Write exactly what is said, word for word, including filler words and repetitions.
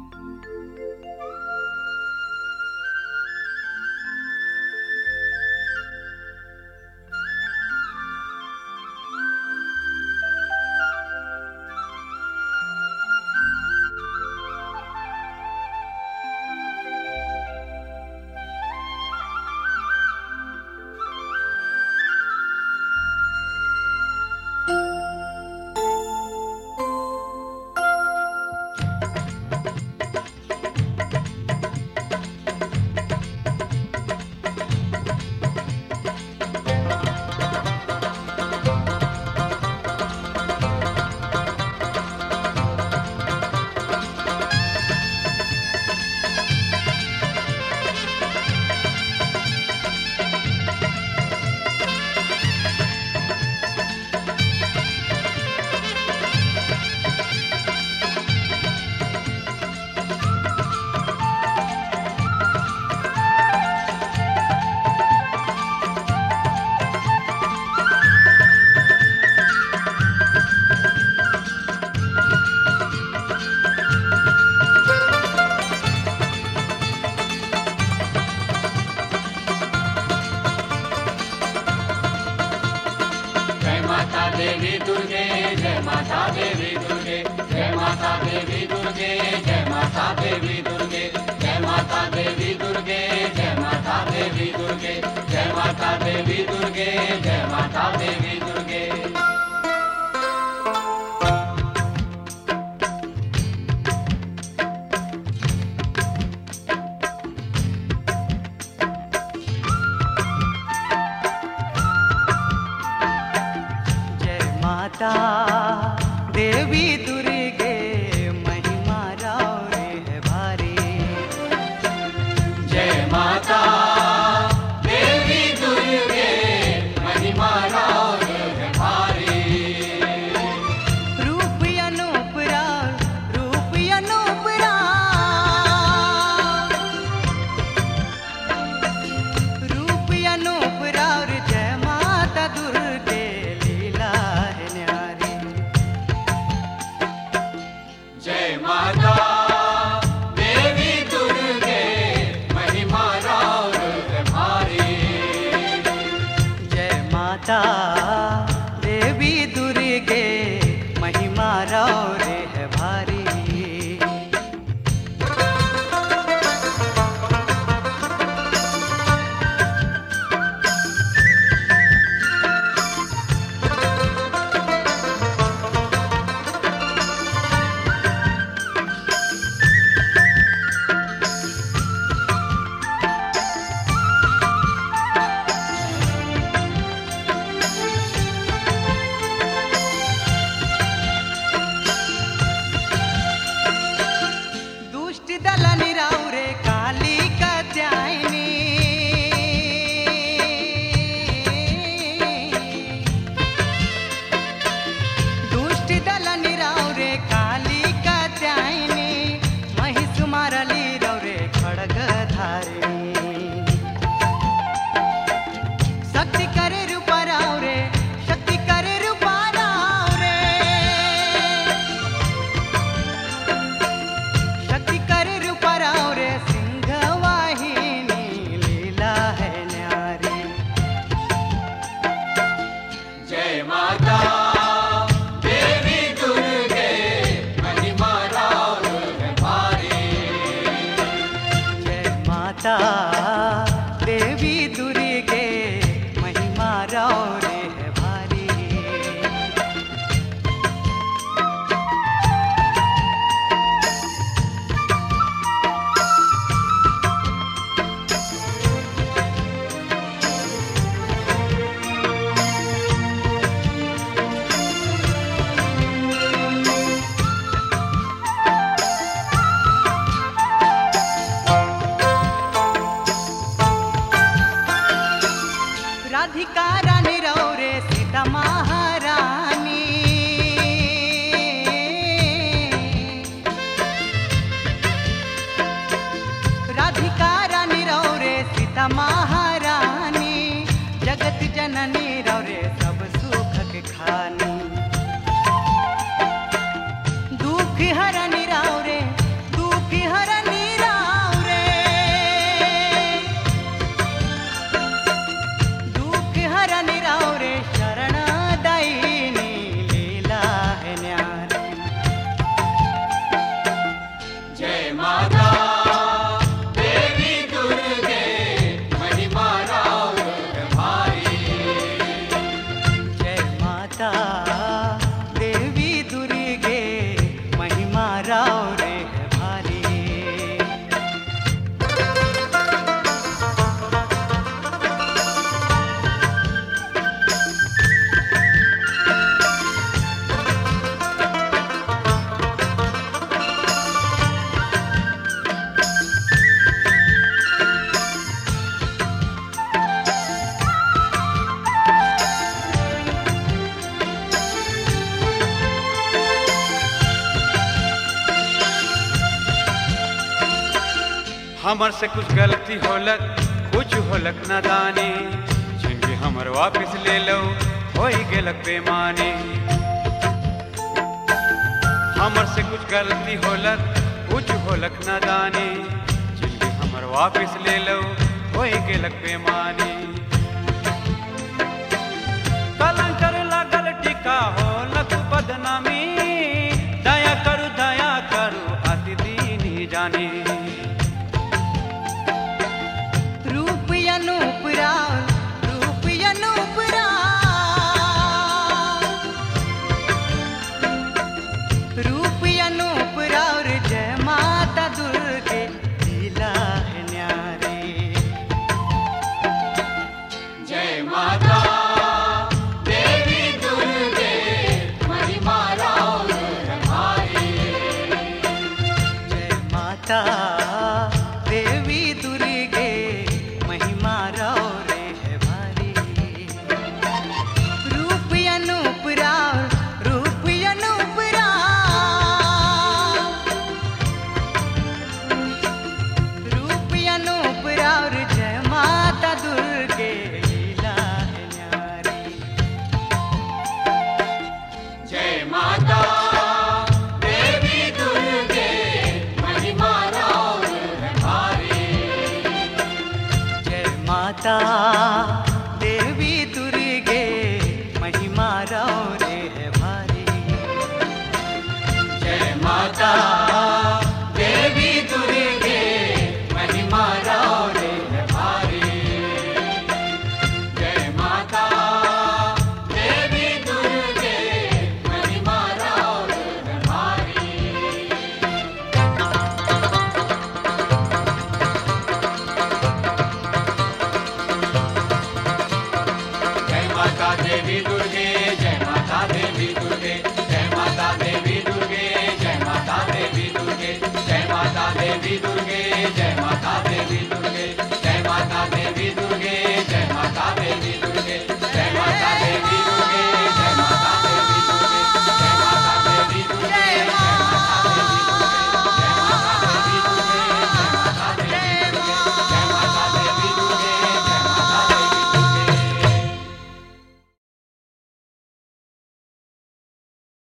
देवी दुर्गे जय माता देवी दुर्गे जय माता देवी दुर्गे जय माता देवी दुर्गे जय माता देवी दुर्गे जय माता देवी दुर्गे जय माता देवी दुर्गे जय माता देवी दुर्गे। देवी दुर्गे महिमा राव है भारी। जय माता देवी दुर्गे महिमा राव है भारी। रूप अनूप राव रूप अनूप राव रूप अनूप राव जय माता दुर्गे लीला है न्यारी। जय माता देवी दुर्गे महिमा राव है भारी। जय माता देवी दुर्गे महिमा राव है भारी। दलनी राव रे काली कात्यायनी। दुष्ट दलनी राव रे काली कात्यायनी। महिष मारली राव रे खड़ग धारिणी। शक्ति करे रूपा राव रे शक्ति करे रूपा राव रे। शक्ति करे रूपा राव रे सिंह वाहिनी लीला है न्यारी। जय माता देवी दुर्गे महिमा राव है भारी। जय माता देवी दुर्गे महिमा राव रे है भारी। राधिका रानी राव रे सीता महारानी। राधिका रानी राव रे सीता महारानी। जगत जननी राव रे सब सुख के खानी। दुख हरनी राव रे दुख हमर से कुछ गलती होलक, कुछ होलक नादानी, जिंदगी हमर वापस ले लो, होई गेलक बेमानी। हमर से कुछ गलती होलक, कुछ होलक नादानी, जिंदगी हमर वापस ले लो, होई गेलक बेमानी। कलंकर लागल टीका होलक बदनामी, दया करू दया करू अति दीन ही जानी। रूप अनूप राव, रूप अनूप राव, रूप अनूप राव रे जय माता दुर्गे लीला है न्यारी। जय माता देवी दुर्गे महिमा राउर है भारी। जय माता देवी दुर्गे महिमा राव रे है भारी। रूप अनूप राव, रूप अनूप राव, रूप अनूप राव रे जय माता दुर्गे लीला है न्यारी। जय माता देवी दुर्गे महिमा राउर है भारी। जय माता देवी दुर्गे महिमा राव रे है भारी। जय माता देवी दुर्गे महिमा राउर है भारी। जय माता देवी दुर्गे महिमा राउर है भारी। जय माता देवी दुर्गे, जय माता देवी दुर्गे, जय माता देवी दुर्गे, जय माता देवी दुर्गे, जय माता देवी दुर्गे, जय माता देवी